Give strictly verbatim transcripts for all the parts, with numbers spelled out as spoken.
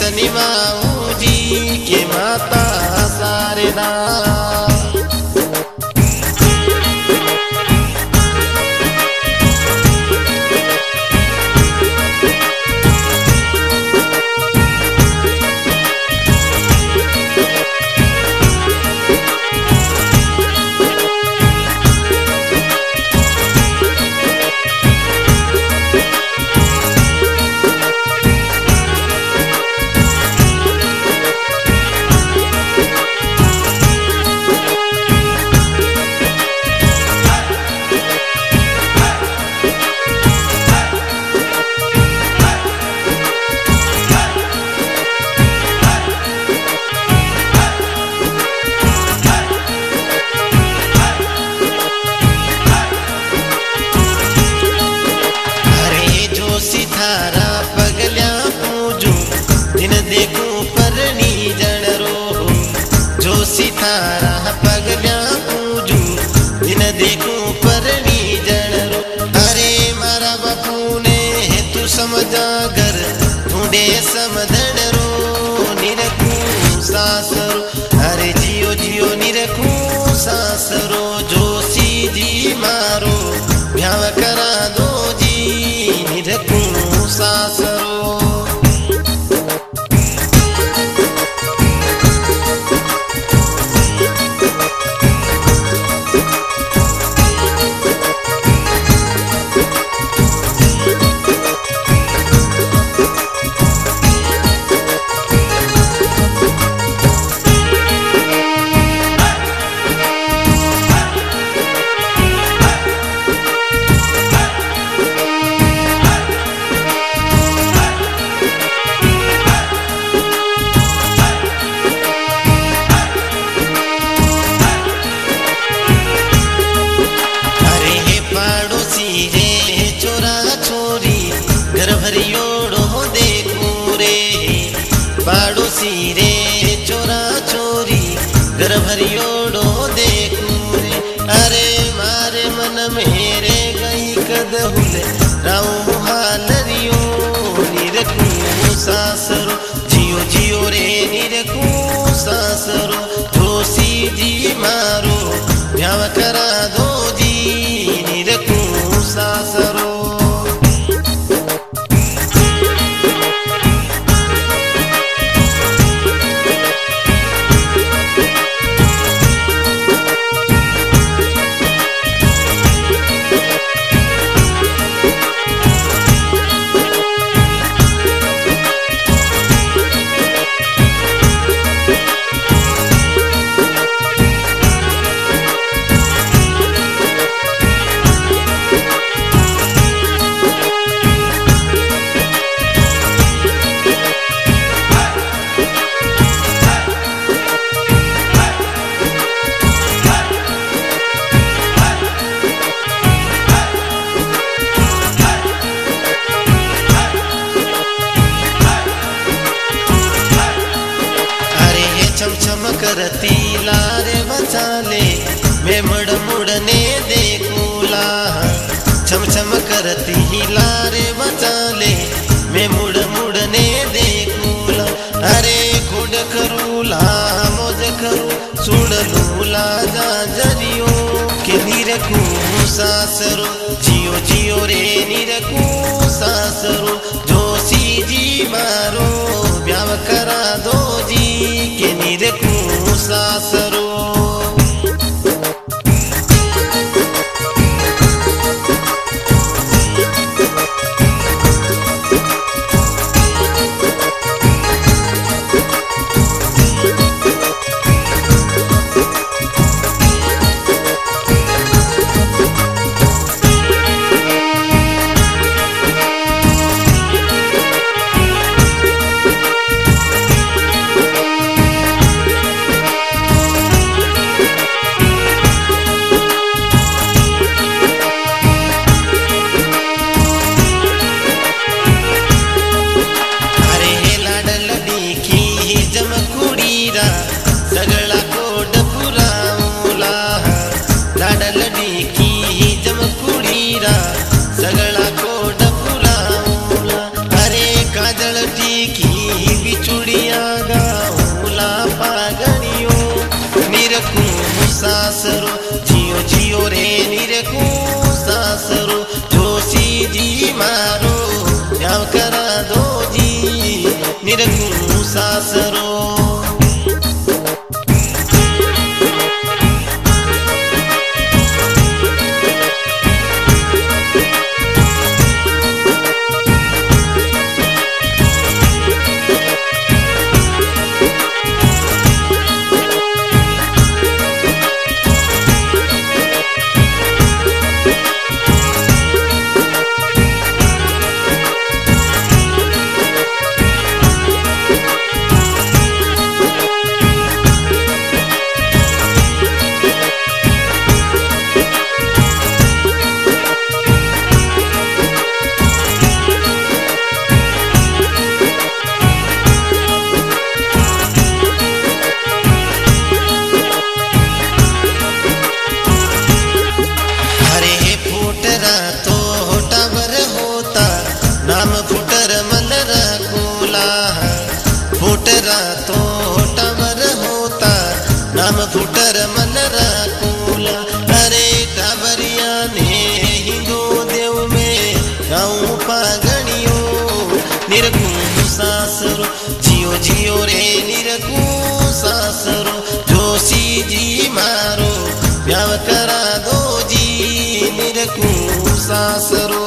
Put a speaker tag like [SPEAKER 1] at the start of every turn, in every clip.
[SPEAKER 1] सनी माऊ जी के माता शारदा। सासरो जियो जियो रे निरकू सासरो जोशी जी मारो ब्याह करा दो जी निरकू सासरो।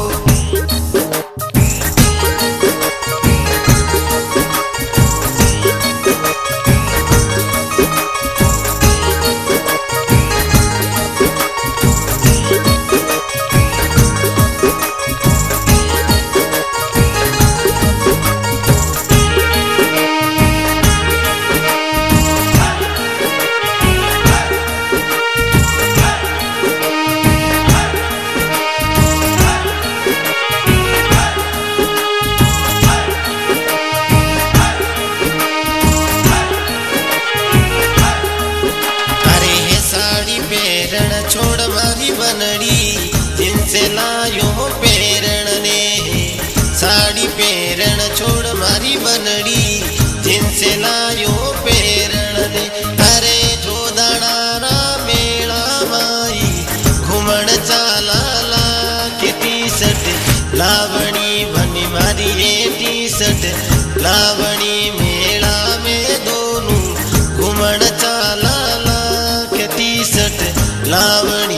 [SPEAKER 1] छोड़ मारी बनड़ी जिनसे लायो पेरण ने साड़ी पेरण छोड़ मारी बनड़ी जिनसे लायो पेरण ने। अरे जो दाणारा मेला माई घूमण चाला ला के टी शर्ट लावणी बनी मारी ये टी शर्ट लावणी मेला में दोनों घूमण चाला ला के टी शर्ट लावणी।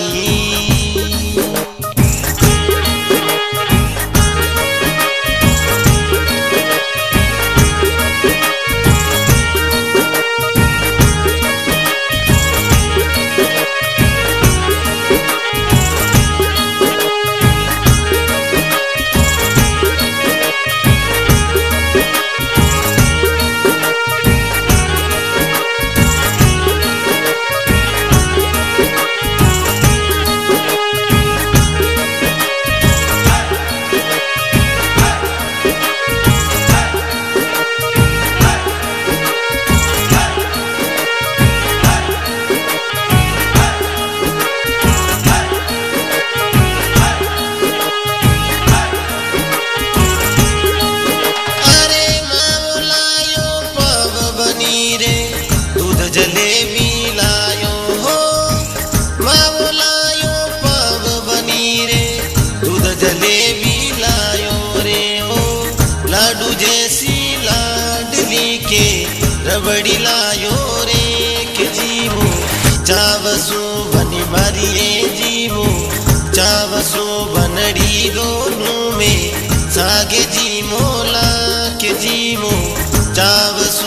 [SPEAKER 1] जलेबी लायो हो मावो लायो पाव बनी रे दूध जलेबी लायो रे हो लाडू जैसी लाडली के रबड़ी लायो रे के जीवो चावसो बनी मारी ये जीवो चावसो बनड़ी दोनों में सागे जी मोला के जीवो चावसो।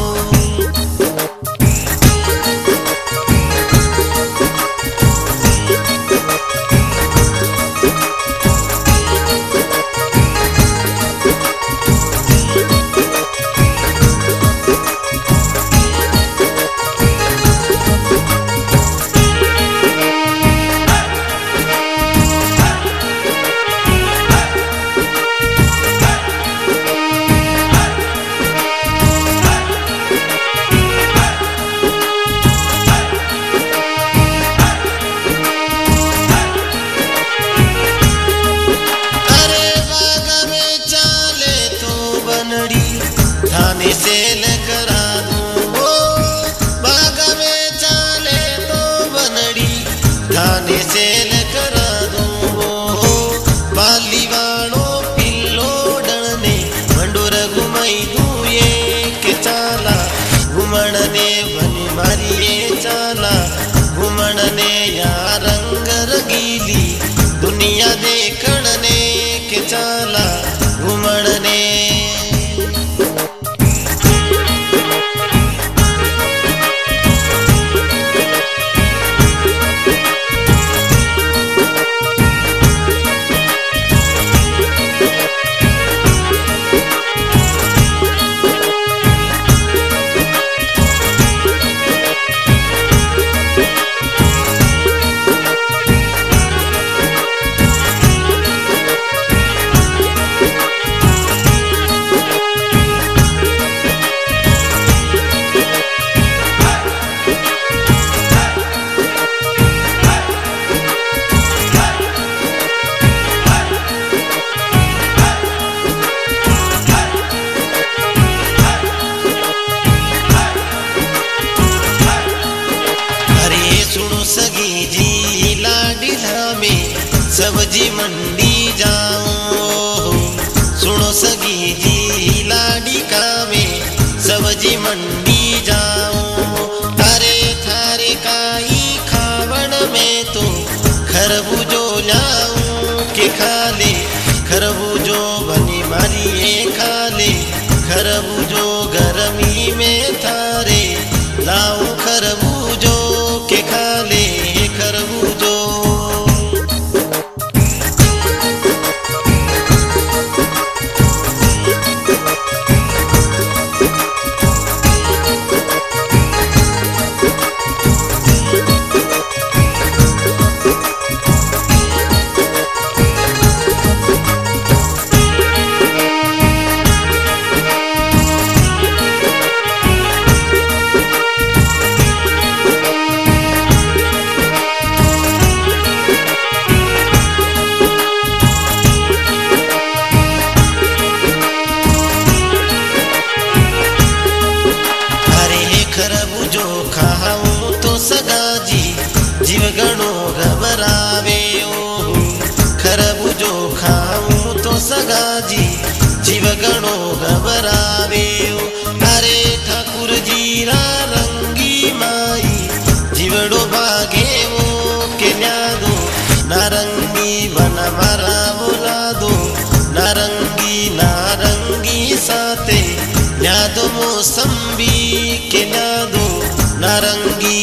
[SPEAKER 1] थाने से करा दूं वो बाग में चाले तो बनड़ी थाने से करा दूं वो बाली वालों पिल्लो डरने मंडोर घुमाई दूं ये के चाला घुमण ने बनी मारी ये चाला घुमण ने या रंग रंगीली दुनिया देखण ने के चाला घुमण ने। मोसंबी के नादो नारंगी।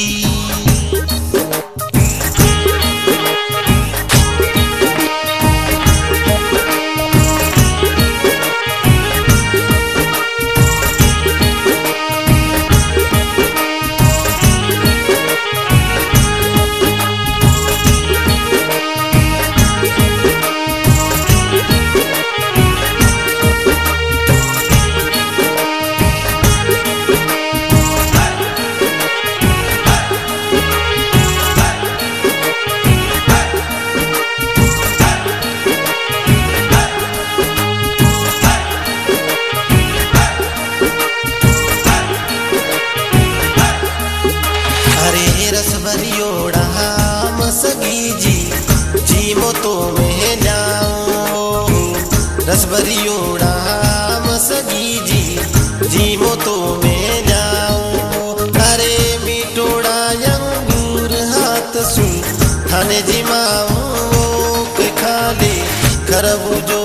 [SPEAKER 1] रसभरियोड़ा मसगी जी जी मोतो में जाओ। रसभरियोड़ा मसगी जी जी मोतो में जाओ। अरे मिटोड़ा अंगूर हाथ सुन थाने जी माओ के खाले खरबूजो